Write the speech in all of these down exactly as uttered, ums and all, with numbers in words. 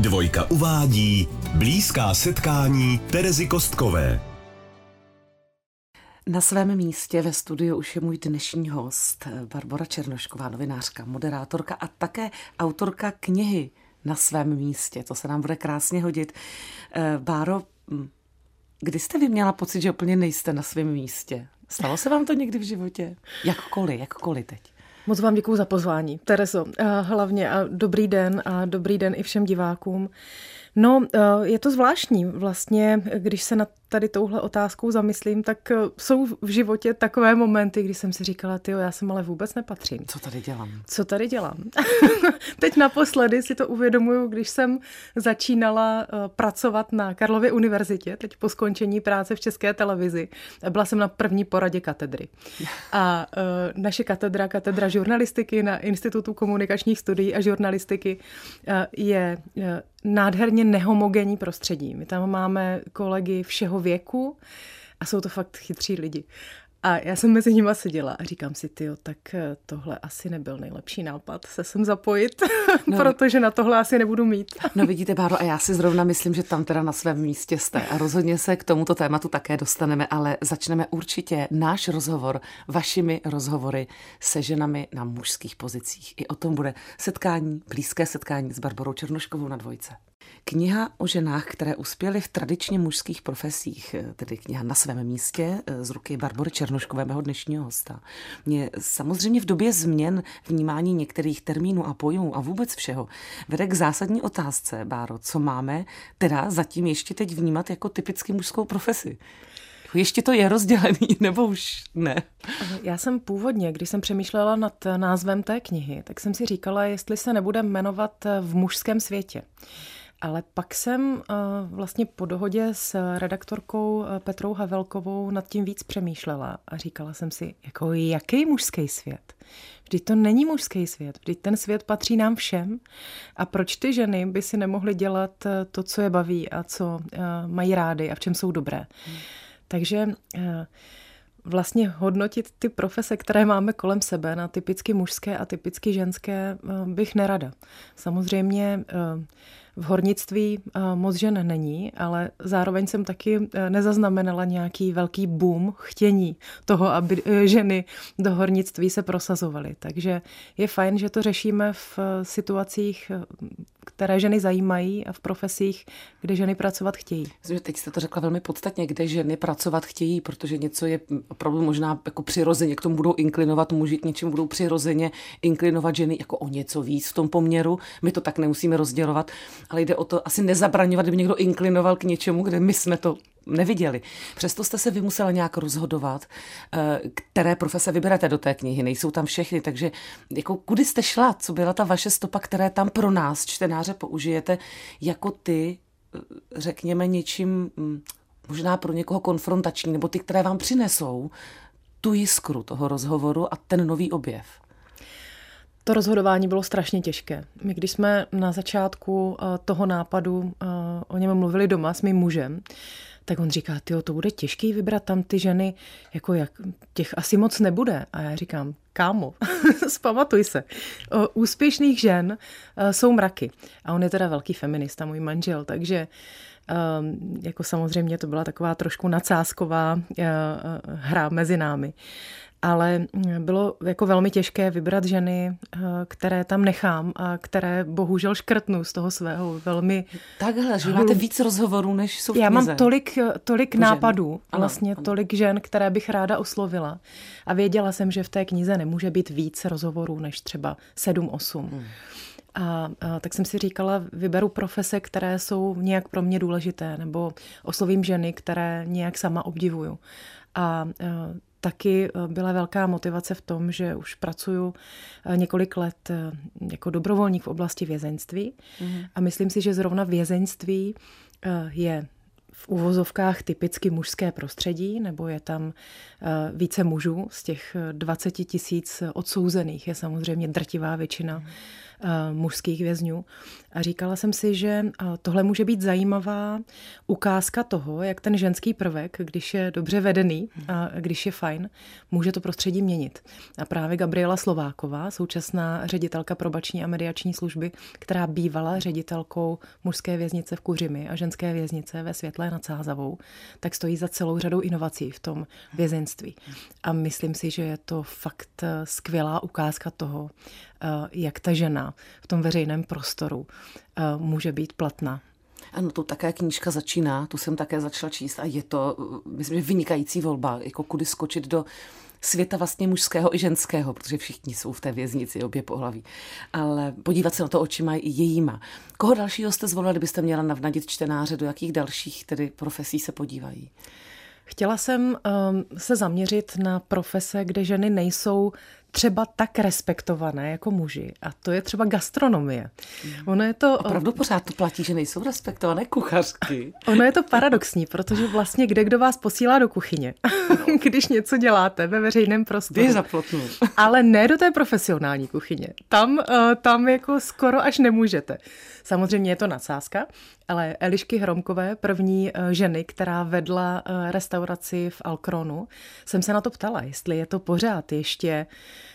Dvojka uvádí blízká setkání Terezy Kostkové. Na svém místě ve studiu už je můj dnešní host, Barbora Černošková, novinářka, moderátorka a také autorka knihy Na svém místě. To se nám bude krásně hodit. Báro, kdy jste vy měla pocit, že úplně nejste na svém místě? Stalo se vám to někdy v životě? Jakkoliv, jakkoliv teď. Moc vám děkuju za pozvání, Terezo. Hlavně a dobrý den a dobrý den i všem divákům. No, je to zvláštní. Vlastně, když se na tady touhle otázkou zamyslím, tak jsou v životě takové momenty, kdy jsem si říkala, tyjo, já sem ale vůbec nepatřím. Co tady dělám? Co tady dělám? Teď naposledy si to uvědomuju, když jsem začínala pracovat na Karlově univerzitě, teď po skončení práce v České televizi. Byla jsem na první poradě katedry. A naše katedra, katedra žurnalistiky na Institutu komunikačních studií a žurnalistiky je nádherně nehomogenní prostředí. My tam máme kolegy všeho věku a jsou to fakt chytří lidi. A já jsem mezi nima seděla a říkám si, tyjo, tak tohle asi nebyl nejlepší nápad se sem zapojit, no, protože na tohle asi nebudu mít. No vidíte, Báro, a já si zrovna myslím, že tam teda na svém místě jste a rozhodně se k tomuto tématu také dostaneme, ale začneme určitě náš rozhovor vašimi rozhovory se ženami na mužských pozicích. I o tom bude setkání, blízké setkání s Barborou Černoškovou na Dvojce. Kniha o ženách, které uspěly v tradičně mužských profesích, tedy kniha Na svém místě z ruky Barbory Černoškové, mého dnešního hosta. Mě samozřejmě v době změn vnímání některých termínů a pojmů a vůbec všeho vede k zásadní otázce, Báro, co máme teda zatím ještě teď vnímat jako typicky mužskou profesi. Ještě to je rozdělený, nebo už ne? Já jsem původně, když jsem přemýšlela nad názvem té knihy, tak jsem si říkala, jestli se nebude jmenovat V mužském světě. Ale pak jsem vlastně po dohodě s redaktorkou Petrou Havelkovou nad tím víc přemýšlela a říkala jsem si, jako jaký mužský svět? Vždyť to není mužský svět, vždyť ten svět patří nám všem a proč ty ženy by si nemohly dělat to, co je baví a co mají rády a v čem jsou dobré? Hmm. Takže vlastně hodnotit ty profese, které máme kolem sebe na typicky mužské a typicky ženské, bych nerada. Samozřejmě v hornictví moc žen není, ale zároveň jsem taky nezaznamenala nějaký velký boom chtění toho, aby ženy do hornictví se prosazovaly. Takže je fajn, že to řešíme v situacích, které ženy zajímají a v profesích, kde ženy pracovat chtějí. Teď jste to řekla velmi podstatně, kde ženy pracovat chtějí, protože něco je opravdu možná jako přirozeně, k tomu budou inklinovat muži, k něčemu budou přirozeně inklinovat ženy jako o něco víc v tom poměru. My to tak nemusíme rozdělovat, ale jde o to asi nezabraňovat, kdyby někdo inklinoval k něčemu, kde my jsme to neviděli. Přesto jste se vy musela nějak rozhodovat, které profese vyberete do té knihy. Nejsou tam všechny, takže jako kudy jste šla? Co byla ta vaše stopa, které tam pro nás, čtenáře, použijete jako ty, řekněme, něčím možná pro někoho konfrontační, nebo ty, které vám přinesou tu jiskru toho rozhovoru a ten nový objev? To rozhodování bylo strašně těžké. My, když jsme na začátku toho nápadu o něm mluvili doma s mým mužem, tak on říká, tyjo, to bude těžký vybrat tam ty ženy, jako jak, těch asi moc nebude. A já říkám, kámo, zpamatuj se. O, úspěšných žen o, jsou mraky. A on je teda velký feminista, můj manžel, takže Um, jako samozřejmě to byla taková trošku nadsázková uh, uh, hra mezi námi. Ale bylo jako velmi těžké vybrat ženy, které tam nechám a které bohužel škrtnu z toho svého velmi... Takhle, že máte víc rozhovorů, než jsou v knize. Já mám tolik, tolik nápadů, ano, vlastně ano. tolik žen, které bych ráda oslovila. A věděla jsem, že v té knize nemůže být víc rozhovorů, než třeba sedm, osm. Hmm. A, a tak jsem si říkala, vyberu profese, které jsou nějak pro mě důležité, nebo oslovím ženy, které nějak sama obdivuju. A, a taky byla velká motivace v tom, že už pracuju několik let jako dobrovolník v oblasti vězeňství. Mm. A myslím si, že zrovna vězeňství je v uvozovkách typicky mužské prostředí, nebo je tam více mužů. Z těch dvacet tisíc odsouzených je samozřejmě drtivá většina mužských vězňů. A říkala jsem si, že tohle může být zajímavá ukázka toho, jak ten ženský prvek, když je dobře vedený a když je fajn, může to prostředí měnit. A právě Gabriela Slováková, současná ředitelka probační a mediační služby, která bývala ředitelkou mužské věznice v Kuřimi a ženské věznice ve Světlé nad Sázavou, tak stojí za celou řadou inovací v tom vězeňství. A myslím si, že je to fakt skvělá ukázka toho, jak ta žena v tom veřejném prostoru může být platná. Ano, tu také knížka začíná, tu jsem také začala číst a je to, myslím, že vynikající volba, jako kudy skočit do světa vlastně mužského i ženského, protože všichni jsou v té věznici, obě pohlaví. Ale podívat se na to očima i jejíma. Koho dalšího jste zvolili, kdybyste měla navnadit čtenáře, do jakých dalších tedy profesí se podívají? Chtěla jsem um, se zaměřit na profese, kde ženy nejsou třeba tak respektované jako muži. A to je třeba gastronomie. Ono je to... Opravdu pořád to platí, že nejsou respektované kuchařky. Ono je to paradoxní, protože vlastně kde kdo vás posílá do kuchyně, no. Když něco děláte ve veřejném prostoru. Ty zaplotnu. Ale ne do té profesionální kuchyně. Tam, tam jako skoro až nemůžete. Samozřejmě je to nadsázka, ale Elišky Hromkové, první ženy, která vedla restauraci v Alkronu, jsem se na to ptala, jestli je to pořád ještě,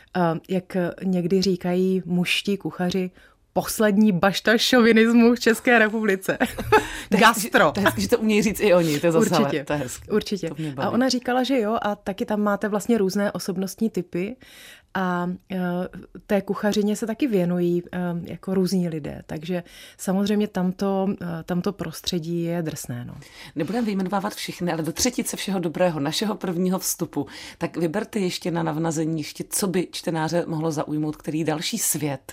jak někdy říkají mužští kuchaři, poslední bašta šovinismu v České republice. Gastro. To je hezky, že to umějí říct i oni. To je zase, určitě, to je hezky. Určitě. To a ona říkala, že jo, a taky tam máte vlastně různé osobnostní typy a uh, té kuchařině se taky věnují uh, jako různí lidé. Takže samozřejmě tamto, uh, tamto prostředí je drsné. No. Nebudeme vyjmenovávat všechny, ale do třetice všeho dobrého, našeho prvního vstupu, tak vyberte ještě na navnazení, ještě co by čtenáře mohlo zaujmout, který další svět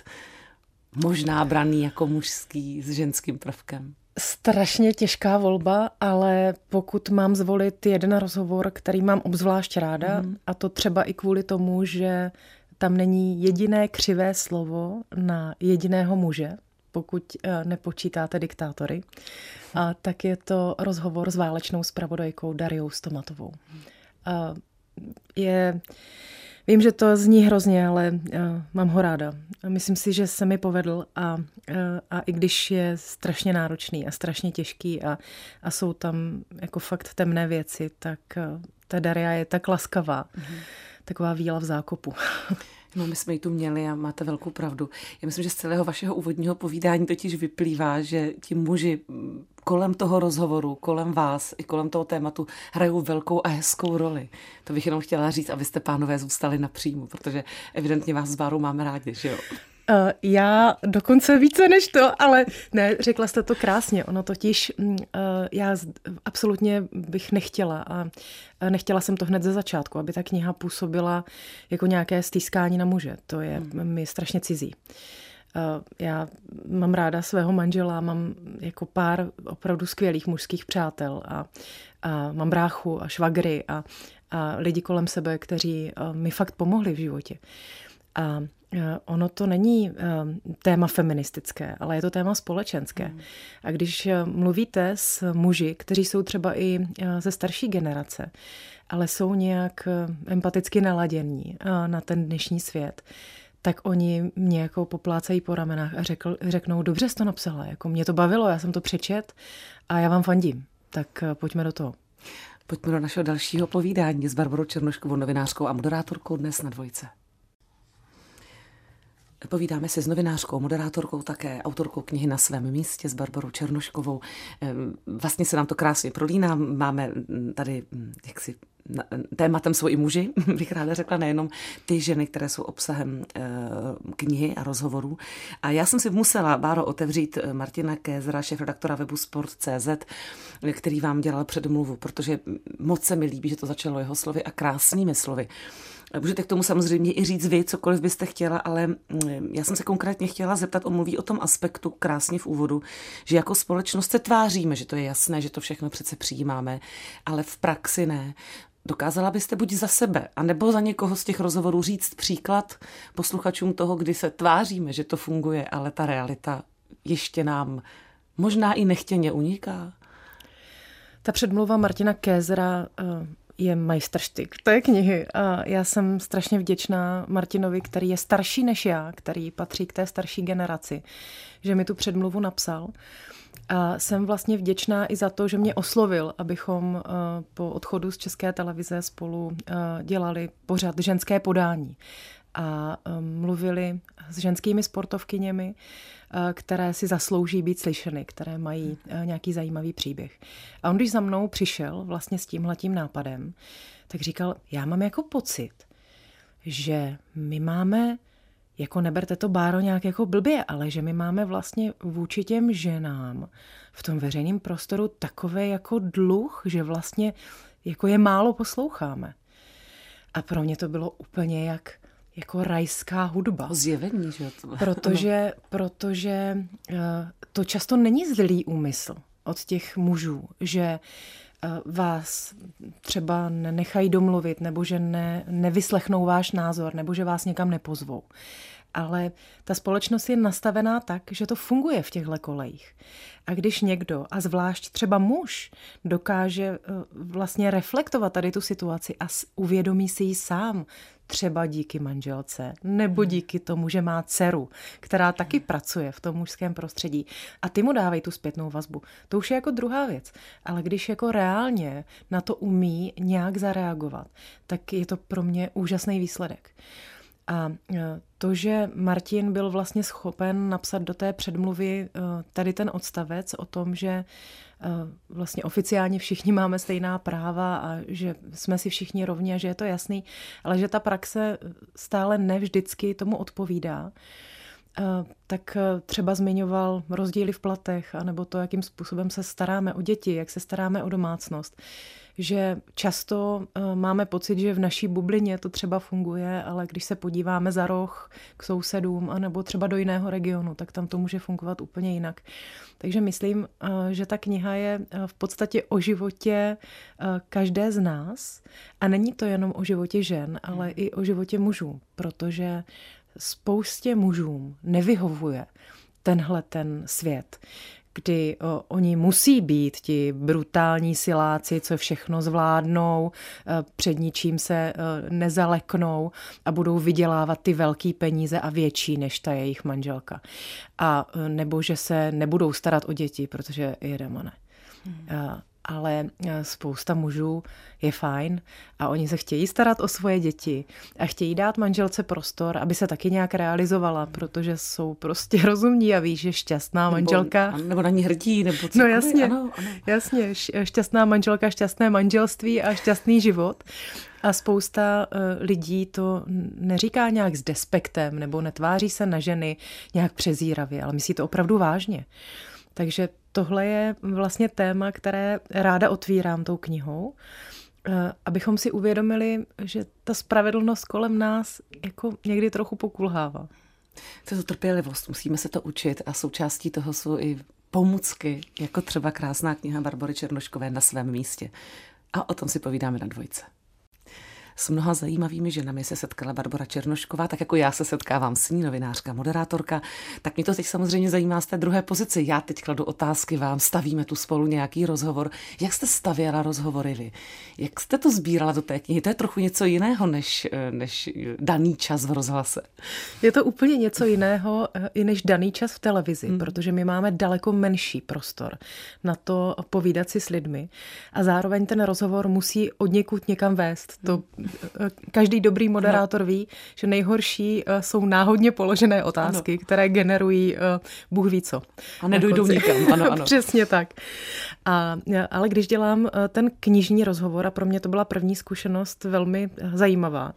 možná braný jako mužský s ženským prvkem. Strašně těžká volba, ale pokud mám zvolit jeden rozhovor, který mám obzvlášť ráda, mm. a to třeba i kvůli tomu, že tam není jediné křivé slovo na jediného muže, pokud nepočítáte diktátory, a tak je to rozhovor s válečnou zpravodajkou Dariou Stomatovou. A je... Vím, že to zní hrozně, ale uh, mám ho ráda. Myslím si, že se mi povedl a, uh, a i když je strašně náročný a strašně těžký a, a jsou tam jako fakt temné věci, tak uh, ta Daria je tak laskavá. Mm-hmm. Taková víla v zákopu. No, my jsme ji tu měli a máte velkou pravdu. Já myslím, že z celého vašeho úvodního povídání totiž vyplývá, že ti muži kolem toho rozhovoru, kolem vás i kolem toho tématu hrajou velkou a hezkou roli. To bych jenom chtěla říct, abyste, pánové, zůstali napřímo, protože evidentně vás s Bárou máme rádi, že jo? Uh, já dokonce více než to, ale ne, řekla jste to krásně. Ono totiž, uh, já absolutně bych nechtěla a nechtěla jsem to hned ze začátku, aby ta kniha působila jako nějaké stýskání na muže. To je hmm. mi strašně cizí. Uh, já mám ráda svého manžela, mám jako pár opravdu skvělých mužských přátel a, a mám bráchu a švagry a, a lidi kolem sebe, kteří uh, mi fakt pomohli v životě. A ono to není téma feministické, ale je to téma společenské. Hmm. A když mluvíte s muži, kteří jsou třeba i ze starší generace, ale jsou nějak empaticky naladění na ten dnešní svět, tak oni mě jako poplácají po ramenách a řekl, řeknou, dobře jsi to napsala, jako mě to bavilo, já jsem to přečet a já vám fandím. Tak pojďme do toho. Pojďme do našeho dalšího povídání s Barborou Černoškovou, novinářkou a moderátorkou dnes na Dvojce. Povídáme se s novinářkou, moderátorkou, také autorkou knihy Na svém místě s Barborou Černoškovou. Vlastně se nám to krásně prolíná. Máme tady jaksi tématem jsou i muži, bych ráda řekla, nejenom ty ženy, které jsou obsahem knihy a rozhovorů. A já jsem si musela, Báro, otevřít Martina Kézera, šéfredaktora webu sport tečka cé zet, který vám dělal předmluvu, protože moc se mi líbí, že to začalo jeho slovy a krásnými slovy. Můžete k tomu samozřejmě i říct vy, cokoliv byste chtěla, ale já jsem se konkrétně chtěla zeptat, on mluví o tom aspektu krásně v úvodu, že jako společnost se tváříme, že to je jasné, že to všechno přece přijímáme, ale v praxi ne. Dokázala byste buď za sebe, anebo za někoho z těch rozhovorů říct příklad posluchačům toho, kdy se tváříme, že to funguje, ale ta realita ještě nám možná i nechtěně uniká? Ta předmluva Martina Kézera je majstrštyk té knihy. A já jsem strašně vděčná Martinovi, který je starší než já, který patří k té starší generaci, že mi tu předmluvu napsal. A jsem vlastně vděčná i za to, že mě oslovil, abychom po odchodu z České televize spolu dělali pořad Ženské podání. A mluvili s ženskými sportovkyněmi, které si zaslouží být slyšeny, které mají nějaký zajímavý příběh. A on, když za mnou přišel vlastně s tímhletím nápadem, tak říkal, já mám jako pocit, že my máme, jako neberte to, Báro, nějak jako blbě, ale že my máme vlastně vůči těm ženám v tom veřejném prostoru takové jako dluh, že vlastně jako je málo posloucháme. A pro mě to bylo úplně jak jako rajská hudba. Zjevení, že? Protože, protože to často není zlý úmysl od těch mužů, že vás třeba nenechají domluvit, nebo že ne, nevyslechnou váš názor, nebo že vás někam nepozvou. Ale ta společnost je nastavená tak, že to funguje v těchto kolejích. A když někdo, a zvlášť třeba muž, dokáže vlastně reflektovat tady tu situaci a uvědomí si ji sám, třeba díky manželce, nebo díky tomu, že má dceru, která taky pracuje v tom mužském prostředí. A ty mu dávají tu zpětnou vazbu. To už je jako druhá věc. Ale když jako reálně na to umí nějak zareagovat, tak je to pro mě úžasný výsledek. A to, že Martin byl vlastně schopen napsat do té předmluvy tady ten odstavec o tom, že vlastně oficiálně všichni máme stejná práva a že jsme si všichni rovni a že je to jasný, ale že ta praxe stále nevždycky tomu odpovídá, tak třeba zmiňoval rozdíly v platech anebo to, jakým způsobem se staráme o děti, jak se staráme o domácnost. Že často máme pocit, že v naší bublině to třeba funguje, ale když se podíváme za roh k sousedům anebo třeba do jiného regionu, tak tam to může fungovat úplně jinak. Takže myslím, že ta kniha je v podstatě o životě každé z nás a není to jenom o životě žen, ale i o životě mužů, protože spoustě mužům nevyhovuje tenhle ten svět, kdy o, oni musí být ti brutální siláci, co všechno zvládnou, před ničím se nezaleknou a budou vydělávat ty velký peníze a větší než ta jejich manželka. A nebo že se nebudou starat o děti, protože je demone. Hmm. Ale spousta mužů je fajn a oni se chtějí starat o svoje děti a chtějí dát manželce prostor, aby se taky nějak realizovala, protože jsou prostě rozumní a ví, že šťastná manželka... Nebo, nebo na ní hrdí, nebo cokoliv. No jasně, ano, ano. jasně, šťastná manželka, šťastné manželství a šťastný život. A spousta lidí to neříká nějak s despektem nebo netváří se na ženy nějak přezíravě, ale myslí to opravdu vážně. Takže tohle je vlastně téma, které ráda otvírám tou knihou, abychom si uvědomili, že ta spravedlnost kolem nás jako někdy trochu pokulhává. To je to trpělivost, musíme se to učit a součástí toho jsou i pomůcky, jako třeba krásná kniha Barbory Černoškové Na svém místě. A o tom si povídáme na dvojce. S mnoha zajímavými ženami se setkala Barbora Černošková, tak jako já se setkávám s ní, novinářka, moderátorka, tak mě to teď samozřejmě zajímá z té druhé pozice. Já teď kladu otázky vám, stavíme tu spolu nějaký rozhovor. Jak jste stavěla rozhovory vy? Jak jste to sbírala do té knihy? To je trochu něco jiného než, než daný čas v rozhlase. Je to úplně něco jiného i než daný čas v televizi, hmm. protože my máme daleko menší prostor na to povídat si s lidmi a zároveň ten rozhovor musí odněkud někam vést. To každý dobrý moderátor ví, že nejhorší jsou náhodně položené otázky, ano. které generují Bůh ví co. A nedojdou nikam. Ano, ano. Přesně tak. A, ale když dělám ten knižní rozhovor, a pro mě to byla první zkušenost velmi zajímavá,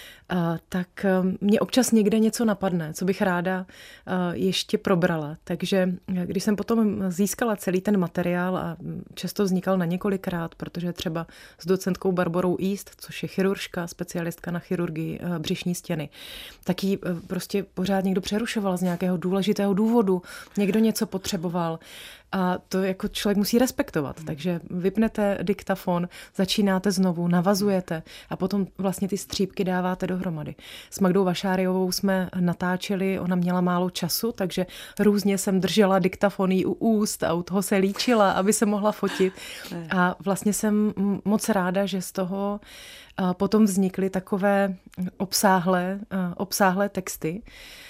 tak mě občas někde něco napadne, co bych ráda ještě probrala. Takže když jsem potom získala celý ten materiál a často vznikal na několikrát, protože třeba s docentkou Barborou East, což je chiruržka, specialistka na chirurgii břišní stěny, tak ji prostě pořád někdo přerušoval z nějakého důležitého důvodu, někdo něco potřeboval. A to jako člověk musí respektovat. Takže vypnete diktafon, začínáte znovu, navazujete a potom vlastně ty střípky dáváte dohromady. S Magdou Vašáriovou jsme natáčeli, ona měla málo času, takže různě jsem držela diktafon jí u úst a u toho se líčila, aby se mohla fotit. A vlastně jsem moc ráda, že z toho potom vznikly takové obsáhlé, obsáhlé texty.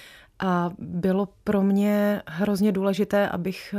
A bylo pro mě hrozně důležité, abych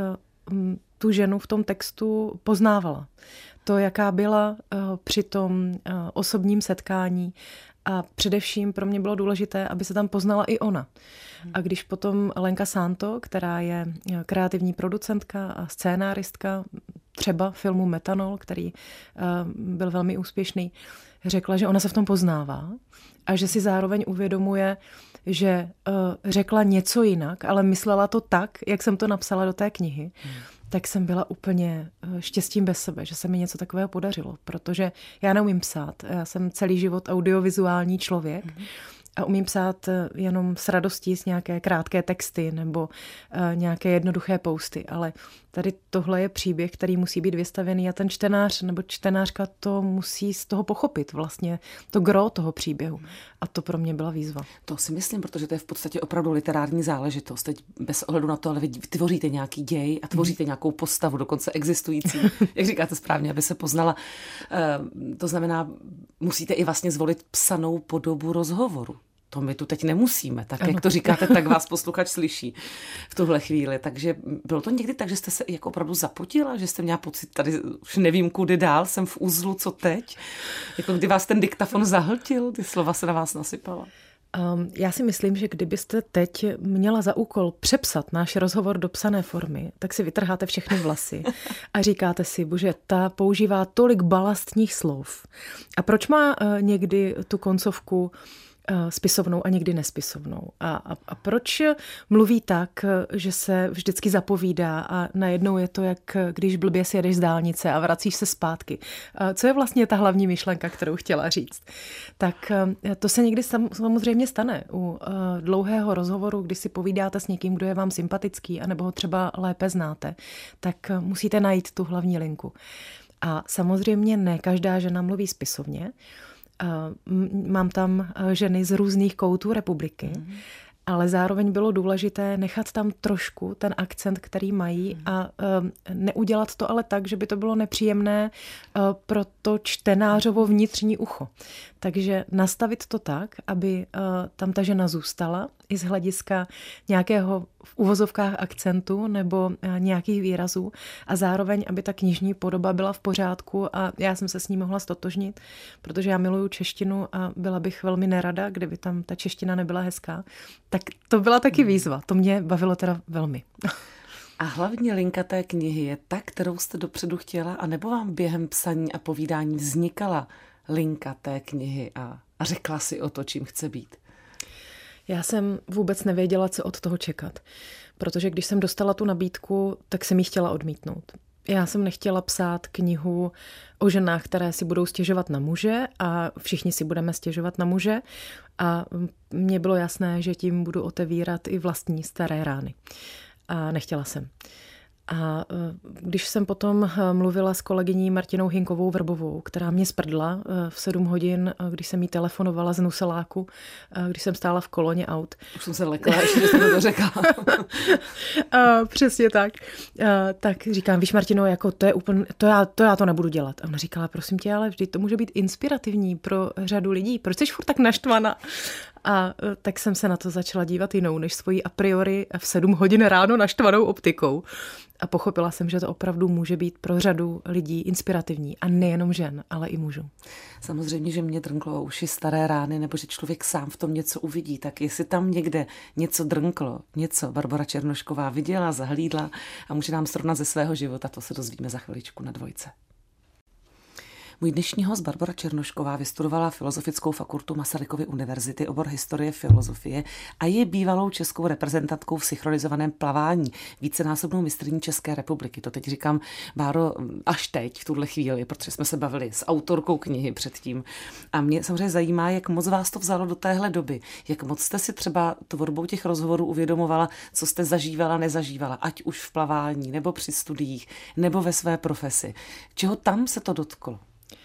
tu ženu v tom textu poznávala. To, jaká byla při tom osobním setkání. A především pro mě bylo důležité, aby se tam poznala i ona. A když potom Lenka Santo, která je kreativní producentka a scénáristka třeba filmu Metanol, který byl velmi úspěšný, řekla, že ona se v tom poznává a že si zároveň uvědomuje, že řekla něco jinak, ale myslela to tak, jak jsem to napsala do té knihy, hmm. tak jsem byla úplně štěstím bez sebe, že se mi něco takového podařilo, protože já neumím psát. Já jsem celý život audiovizuální člověk hmm. a umím psát jenom s radostí z nějaké krátké texty nebo nějaké jednoduché posty, ale tady tohle je příběh, který musí být vystavený a ten čtenář nebo čtenářka to musí z toho pochopit vlastně, to gro toho příběhu. A to pro mě byla výzva. To si myslím, protože to je v podstatě opravdu literární záležitost. Teď bez ohledu na to, ale vy tvoříte nějaký děj a tvoříte nějakou postavu, dokonce existující, jak říkáte správně, aby se poznala. To znamená, musíte i vlastně zvolit psanou podobu rozhovoru. To my tu teď nemusíme, tak ano. Jak to říkáte, tak vás posluchač slyší v tuhle chvíli. Takže bylo to někdy tak, že jste se jako opravdu zapotila, že jste měla pocit, tady už nevím kudy dál, jsem v uzlu, co teď? Jako kdy vás ten diktafon zahltil, ty slova se na vás nasypala? Um, já si myslím, že kdybyste teď měla za úkol přepsat náš rozhovor do psané formy, tak si vytrháte všechny vlasy a říkáte si, bože, ta používá tolik balastních slov. A proč má uh, někdy tu koncovku spisovnou a někdy nespisovnou. A, a, a proč mluví tak, že se vždycky zapovídá a najednou je to, jak když blbě si jedeš z dálnice a vracíš se zpátky. Co je vlastně ta hlavní myšlenka, kterou chtěla říct? Tak to se někdy sam, samozřejmě stane u dlouhého rozhovoru, kdy si povídáte s někým, kdo je vám sympatický, anebo ho třeba lépe znáte, tak musíte najít tu hlavní linku. A samozřejmě ne každá žena mluví spisovně. Mám tam ženy z různých koutů republiky, mm. ale zároveň bylo důležité nechat tam trošku ten akcent, který mají mm. a neudělat to ale tak, že by to bylo nepříjemné pro to čtenářovo vnitřní ucho. Takže nastavit to tak, aby tam ta žena zůstala i z hlediska nějakého v uvozovkách akcentu nebo nějakých výrazů a zároveň, aby ta knižní podoba byla v pořádku a já jsem se s ní mohla stotožnit, protože já miluju češtinu a byla bych velmi nerada, kdyby tam ta čeština nebyla hezká. Tak to byla taky výzva. To mě bavilo teda velmi. A hlavní linka té knihy je ta, kterou jste dopředu chtěla, anebo vám během psaní a povídání vznikala linka té knihy a, a řekla si o to, čím chce být? Já jsem vůbec nevěděla, co od toho čekat, protože když jsem dostala tu nabídku, tak jsem ji chtěla odmítnout. Já jsem nechtěla psát knihu o ženách, které si budou stěžovat na muže a všichni si budeme stěžovat na muže a mně bylo jasné, že tím budu otevírat i vlastní staré rány. A nechtěla jsem. A když jsem potom mluvila s kolegyní Martinou Hinkovou Vrbovou, která mě sprdla v sedm hodin, když jsem jí telefonovala z Nuseláku, když jsem stála v koloně aut. Už jsem se lekla, ještě jsem to řekla. A, přesně tak. A, tak říkám, víš Martino, jako to je úplně, to já, to já to nebudu dělat. A ona říkala, prosím tě, ale vždyť to může být inspirativní pro řadu lidí. Proč jsi furt tak naštvaná? A tak jsem se na to začala dívat jinou, než svoji a priori v sedm hodin ráno naštvanou optikou. A pochopila jsem, že to opravdu může být pro řadu lidí inspirativní. A nejenom žen, ale i mužů. Samozřejmě, že mě drnklo uši staré rány, nebo že člověk sám v tom něco uvidí. Tak jestli tam někde něco drnklo, něco Barbora Černošková viděla, zahlídla a může nám srovnat ze svého života, to se dozvíme za chviličku na Dvojce. Můj dnešní host Barbora Černošková vystudovala Filozofickou fakultu Masarykovy univerzity, obor historie filozofie a je bývalou českou reprezentantkou v synchronizovaném plavání, vícenásobnou mistryní České republiky. To teď říkám, Báro, až teď, v tuhle chvíli, protože jsme se bavili s autorkou knihy předtím. A mě samozřejmě zajímá, jak moc vás to vzalo do téhle doby. Jak moc jste si třeba tvorbou těch rozhovorů uvědomovala, co jste zažívala, nezažívala, ať už v plavání, nebo při studiích, nebo ve své profesi. Čeho tam se to dotklo?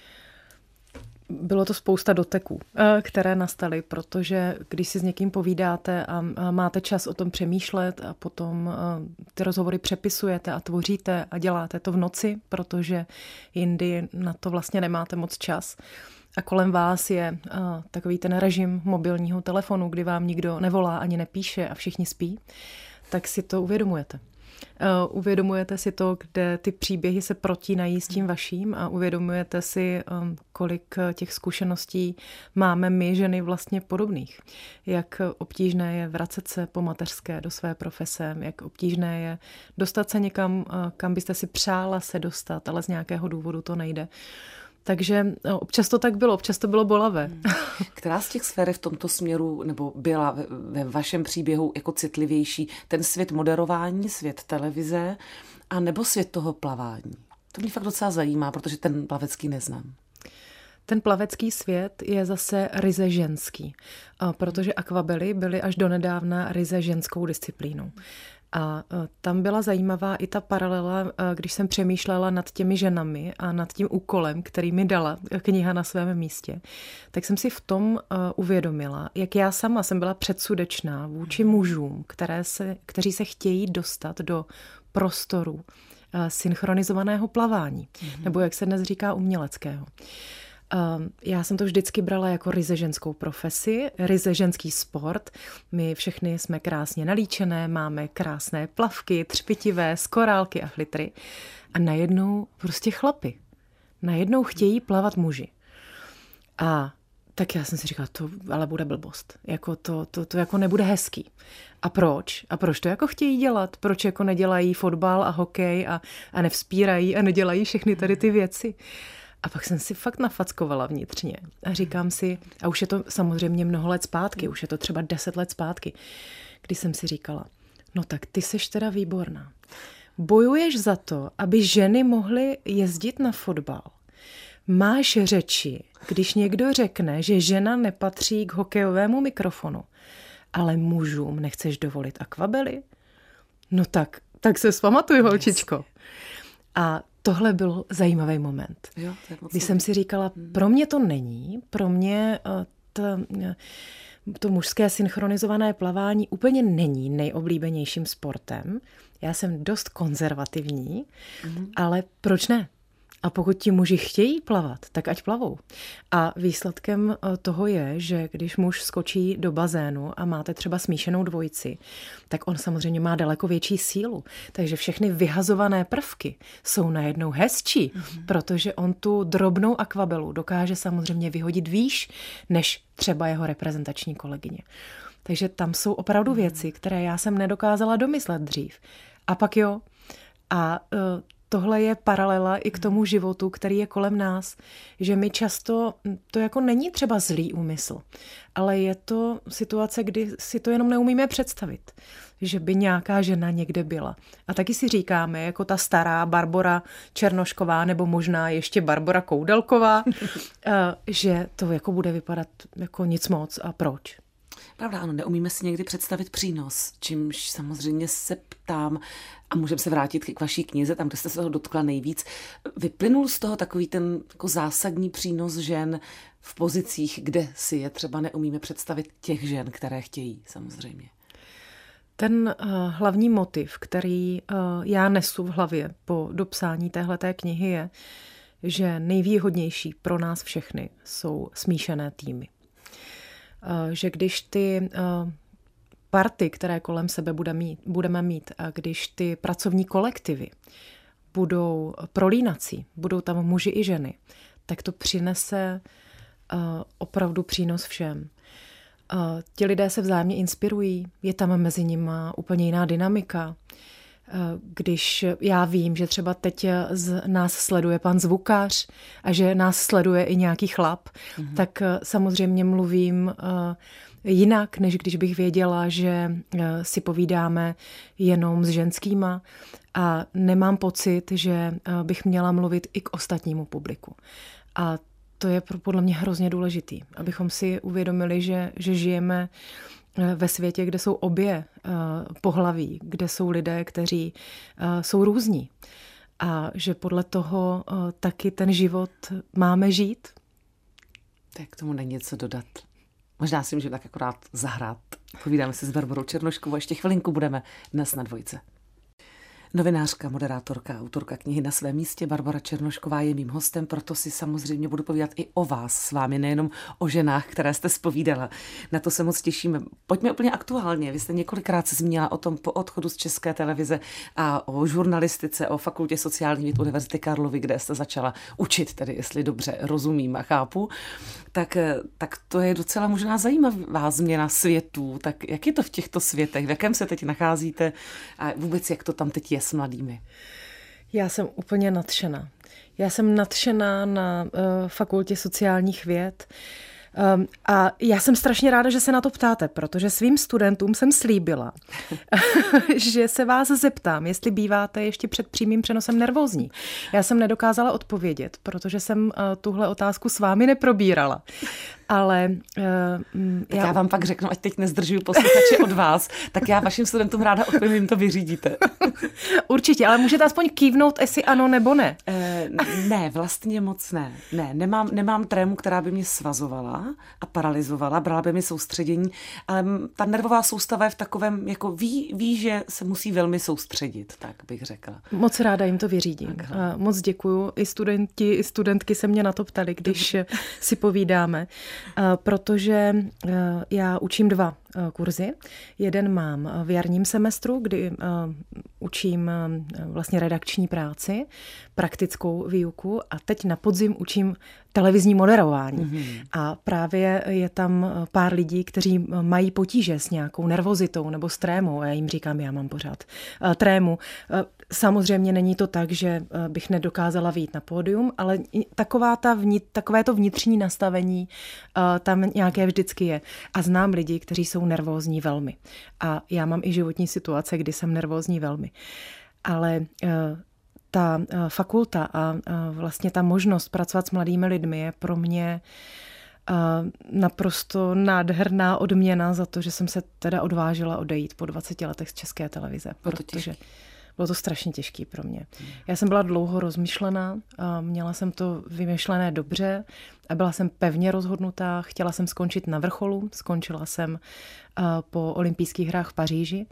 Bylo to spousta doteků, které nastaly, protože když si s někým povídáte a máte čas o tom přemýšlet a potom ty rozhovory přepisujete a tvoříte a děláte to v noci, protože jindy na to vlastně nemáte moc čas. A kolem vás je takový ten režim mobilního telefonu, kdy vám nikdo nevolá ani nepíše a všichni spí, tak si to uvědomujete. Uh, uvědomujete si to, kde ty příběhy se protínají s tím vaším a uvědomujete si, um, kolik těch zkušeností máme my, ženy, vlastně podobných. Jak obtížné je vracet se po mateřské do své profese, jak obtížné je dostat se někam, uh, kam byste si přála se dostat, ale z nějakého důvodu to nejde. Takže občas to tak bylo, občas to bylo bolavé. Která z těch sfér v tomto směru nebo byla ve, ve vašem příběhu jako citlivější? Ten svět moderování, svět televize a nebo svět toho plavání? To mě fakt docela zajímá, protože ten plavecký neznám. Ten plavecký svět je zase ryze ženský, protože akvabely byly až donedávna ryze ženskou disciplínou. A tam byla zajímavá i ta paralela, když jsem přemýšlela nad těmi ženami a nad tím úkolem, který mi dala kniha Na svém místě, tak jsem si v tom uvědomila, jak já sama jsem byla předsudečná vůči mužům, které se, kteří se chtějí dostat do prostoru synchronizovaného plavání, mm-hmm. nebo jak se dnes říká uměleckého. Já jsem to vždycky brala jako ryze ženskou profesi, ryze ženský sport. My všechny jsme krásně nalíčené, máme krásné plavky, třpitivé, skorálky a flitry. A najednou prostě chlapi. Najednou chtějí plavat muži. A tak já jsem si říkala, to ale bude blbost. Jako to, to, to jako nebude hezký. A proč? A proč to jako chtějí dělat? Proč jako nedělají fotbal a hokej a, a nevzpírají a nedělají všechny tady ty věci? A pak jsem si fakt nafackovala vnitřně a říkám si, a už je to samozřejmě mnoho let zpátky, už je to třeba deset let zpátky, kdy jsem si říkala, no tak ty seš teda výborná. Bojuješ za to, aby ženy mohly jezdit na fotbal. Máš řeči, když někdo řekne, že žena nepatří k hokejovému mikrofonu, ale mužům nechceš dovolit akvabely? No tak, tak se vzpamatuj, holčičko. A tohle byl zajímavý moment, jo, když jsem si říkala, pro mě to není, pro mě to, to mužské synchronizované plavání úplně není nejoblíbenějším sportem. Já jsem dost konzervativní, mm. ale proč ne? A pokud ti muži chtějí plavat, tak ať plavou. A výsledkem toho je, že když muž skočí do bazénu a máte třeba smíšenou dvojici, tak on samozřejmě má daleko větší sílu. Takže všechny vyhazované prvky jsou najednou hezčí, mm-hmm. protože on tu drobnou akvabelu dokáže samozřejmě vyhodit výš, než třeba jeho reprezentační kolegyně. Takže tam jsou opravdu mm-hmm. věci, které já jsem nedokázala domyslet dřív. A pak jo. A uh, tohle je paralela i k tomu životu, který je kolem nás, že my často, to jako není třeba zlý úmysl, ale je to situace, kdy si to jenom neumíme představit, že by nějaká žena někde byla. A taky si říkáme, jako ta stará Barbora Černošková, nebo možná ještě Barbora Koudelková, že to jako bude vypadat jako nic moc a proč. Pravda, ano, neumíme si někdy představit přínos, čímž samozřejmě se ptám, a můžeme se vrátit k vaší knize, tam, kde jste se toho dotkla nejvíc. Vyplynul z toho takový ten jako zásadní přínos žen v pozicích, kde si je třeba neumíme představit těch žen, které chtějí, samozřejmě. Ten uh, hlavní motiv, který uh, já nesu v hlavě po dopsání téhleté knihy, je, že nejvýhodnější pro nás všechny jsou smíšené týmy. Že když ty party, které kolem sebe bude mít, budeme mít, a když ty pracovní kolektivy budou prolínací, budou tam muži i ženy, tak to přinese opravdu přínos všem. Ti lidé se vzájemně inspirují, je tam mezi nimi úplně jiná dynamika. Když já vím, že třeba teď z nás sleduje pan zvukař a že nás sleduje i nějaký chlap, mm-hmm. tak samozřejmě mluvím jinak, než když bych věděla, že si povídáme jenom s ženskýma a nemám pocit, že bych měla mluvit i k ostatnímu publiku. A to je podle mě hrozně důležitý, abychom si uvědomili, že, že žijeme ve světě, kde jsou obě pohlaví, kde jsou lidé, kteří jsou různí. A že podle toho taky ten život máme žít. Tak k tomu není něco dodat. Možná si můžeme tak akorát zahrát. Povídáme si s Barborou Černoškovou a ještě chvilinku budeme dnes na dvojce. Novinářka, moderátorka, autorka knihy Na svém místě Barbora Černošková je mým hostem, proto si samozřejmě budu povídat i o vás s vámi, nejenom o ženách, které jste zpovídala. Na to se moc těšíme. Pojďme úplně aktuálně. Vy jste několikrát se zmínila o tom po odchodu z České televize a o žurnalistice, o fakultě sociálních věd Univerzity Karlovy, kde jste začala učit, tedy jestli dobře rozumím a chápu. Tak, tak to je docela možná zajímavá změna světů. Tak jak je to v těchto světech? V jakém se teď nacházíte a vůbec jak to tam teď je s mladými? Já jsem úplně nadšená. Já jsem nadšená na uh, fakultě sociálních věd um, a já jsem strašně ráda, že se na to ptáte, protože svým studentům jsem slíbila, že se vás zeptám, jestli býváte ještě před přímým přenosem nervózní. Já jsem nedokázala odpovědět, protože jsem uh, tuhle otázku s vámi neprobírala. Ale uh, tak já... já vám pak řeknu, ať teď nezdržuju posluchače od vás, tak já vašim studentům ráda odpovím, jim to vyřídíte. Určitě, ale můžete aspoň kývnout, jestli ano nebo ne. E, ne, vlastně moc ne. Ne, nemám, nemám trému, která by mě svazovala a paralyzovala, brala by mi soustředění, ale ta nervová soustava je v takovém, jako ví, ví, že se musí velmi soustředit, tak bych řekla. Moc ráda jim to vyřídím. A moc děkuju. I studenti, i studentky se mě na to ptali, když si povídáme. Protože já učím dva kurzy. Jeden mám v jarním semestru, kdy učím vlastně redakční práci, praktickou výuku a teď na podzim učím televizní moderování. Mm-hmm. A právě je tam pár lidí, kteří mají potíže s nějakou nervozitou nebo s trémou. A já jim říkám, já mám pořád trému. Samozřejmě není to tak, že bych nedokázala vyjít na pódium, ale taková ta vnit, takové to vnitřní nastavení tam nějaké vždycky je. A znám lidi, kteří jsou nervózní velmi. A já mám i životní situace, kdy jsem nervózní velmi. Ale ta fakulta a vlastně ta možnost pracovat s mladými lidmi je pro mě naprosto nádherná odměna za to, že jsem se teda odvážila odejít po dvaceti letech z České televize. Protože bylo to strašně těžký pro mě. Já jsem byla dlouho rozmyšlená, měla jsem to vymyšlené dobře a byla jsem pevně rozhodnutá. Chtěla jsem skončit na vrcholu, skončila jsem po olympijských hrách v Paříži,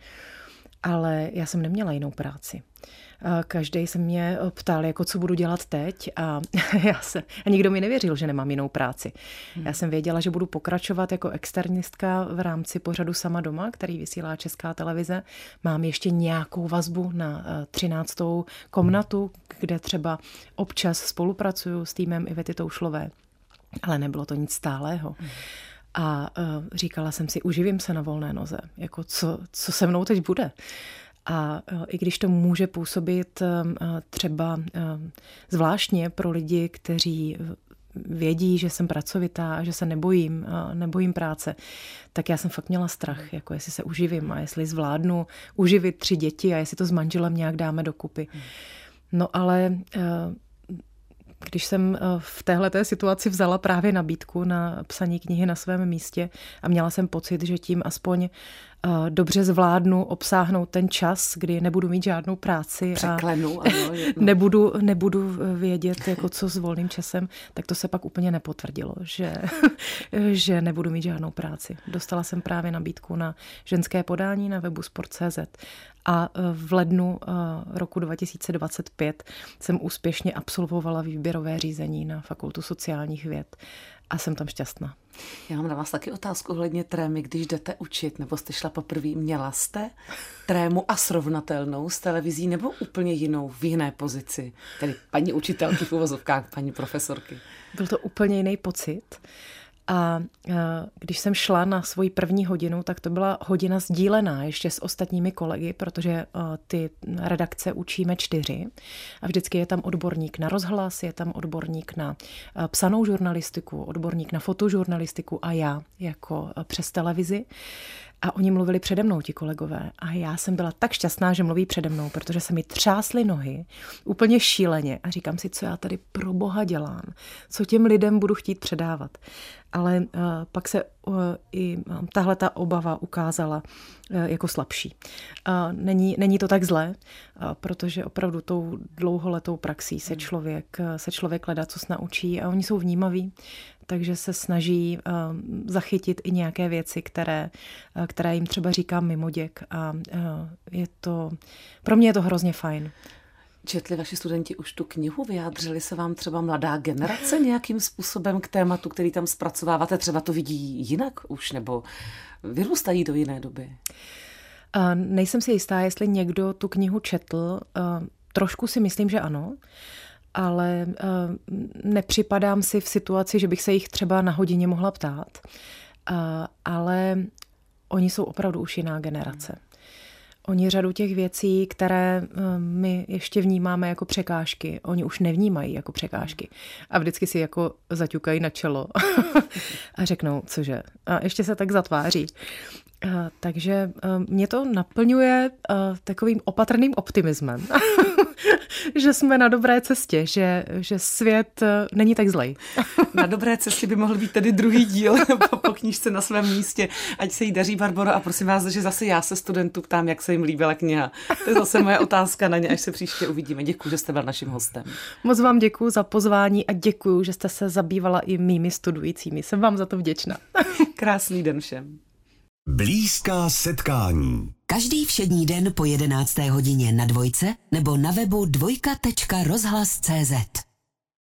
ale já jsem neměla jinou práci. Každý se mě ptal, jako co budu dělat teď a, já se, a nikdo mi nevěřil, že nemám jinou práci. Hmm. Já jsem věděla, že budu pokračovat jako externistka v rámci pořadu Sama doma, který vysílá Česká televize. Mám ještě nějakou vazbu na třináctou komnatu, kde třeba občas spolupracuju s týmem Ivety Toušlové, ale nebylo to nic stálého. Hmm. A uh, říkala jsem si, uživím se na volné noze, jako co, co se mnou teď bude. A uh, i když to může působit uh, třeba uh, zvláštně pro lidi, kteří vědí, že jsem pracovitá a že se nebojím, uh, nebojím práce, tak já jsem fakt měla strach, jako jestli se uživím a jestli zvládnu uživit tři děti a jestli to s manželem nějak dáme dokupy. No ale... Uh, Když jsem v téhleté situaci vzala právě nabídku na psaní knihy Na svém místě a měla jsem pocit, že tím aspoň dobře zvládnu obsáhnout ten čas, kdy nebudu mít žádnou práci Překlenu, a ano, nebudu, nebudu vědět, jako co s volným časem, tak to se pak úplně nepotvrdilo, že, že nebudu mít žádnou práci. Dostala jsem právě nabídku na ženské podání na webu sport tečka cé zet a v lednu roku dva tisíce dvacet pět jsem úspěšně absolvovala výběrové řízení na Fakultu sociálních věd a jsem tam šťastná. Já mám na vás taky otázku ohledně trémy, když jdete učit, nebo jste šla poprvé, měla jste trému a srovnatelnou s televizí, nebo úplně jinou, v jiné pozici? Tedy paní učitelky v uvozovkách, paní profesorky. Byl to úplně jiný pocit A když jsem šla na svoji první hodinu, tak to byla hodina sdílená ještě s ostatními kolegy, protože ty redakce učíme čtyři a vždycky je tam odborník na rozhlas, je tam odborník na psanou žurnalistiku, odborník na fotožurnalistiku a já jako přes televizi. A oni mluvili přede mnou, ti kolegové. A já jsem byla tak šťastná, že mluví přede mnou, protože se mi třásly nohy úplně šíleně. A říkám si, co já tady pro Boha dělám, co těm lidem budu chtít předávat. Ale uh, pak se uh, i um, tahle ta obava ukázala uh, jako slabší. Uh, není, není to tak zlé, uh, protože opravdu tou dlouholetou praxí se člověk, uh, se člověk ledacos naučí a oni jsou vnímaví, takže se snaží uh, zachytit i nějaké věci, které, uh, které jim třeba říkám mimoděk a uh, je to, pro mě je to hrozně fajn. Četli vaši studenti už tu knihu? Vyjádřili se vám třeba mladá generace nějakým způsobem k tématu, který tam zpracováváte? Třeba to vidí jinak už, nebo vyrůstají do jiné doby? Uh, nejsem si jistá, jestli někdo tu knihu četl. Uh, trošku si myslím, že ano, ale uh, nepřipadám si v situaci, že bych se jich třeba na hodině mohla ptát. Uh, ale oni jsou opravdu už jiná generace. Oni řadu těch věcí, které my ještě vnímáme jako překážky, oni už nevnímají jako překážky. A vždycky si jako zaťukají na čelo a řeknou, cože. A ještě se tak zatváří. Takže mě to naplňuje takovým opatrným optimismem, že jsme na dobré cestě, že, že svět není tak zlej. Na dobré cestě by mohl být tedy druhý díl po, po knížce Na svém místě. Ať se jí daří, Barboro, a prosím vás, že zase já se studentů ptám, jak se jim líbila kniha. To je zase moje otázka na ně, až se příště uvidíme. Děkuji, že jste byl naším hostem. Moc vám děkuji za pozvání a děkuji, že jste se zabývala i mými studujícími. Jsem vám za to vděčná. Krásný den všem. Blízká setkání. Každý všední den po jedenácté hodině na Dvojce nebo na webu dvojka tečka rozhlas tečka cé zet.